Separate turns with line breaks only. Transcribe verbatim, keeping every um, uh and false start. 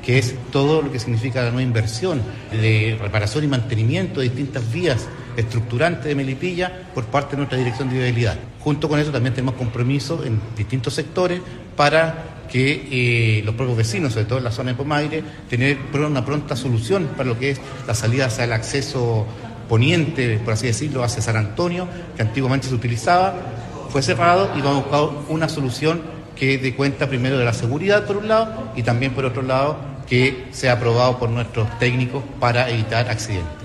que es todo lo que significa la nueva inversión de reparación y mantenimiento de distintas vías estructurantes de Melipilla por parte de nuestra Dirección de Vialidad. Junto con eso también tenemos compromisos en distintos sectores para que eh, los propios vecinos, sobre todo en la zona de Pomaire, tener una pronta solución para lo que es la salida hacia el acceso poniente, por así decirlo, hacia San Antonio, que antiguamente se utilizaba, fue cerrado y vamos a buscar una solución que dé cuenta primero de la seguridad por un lado y también por otro lado que sea aprobado por nuestros técnicos para evitar accidentes.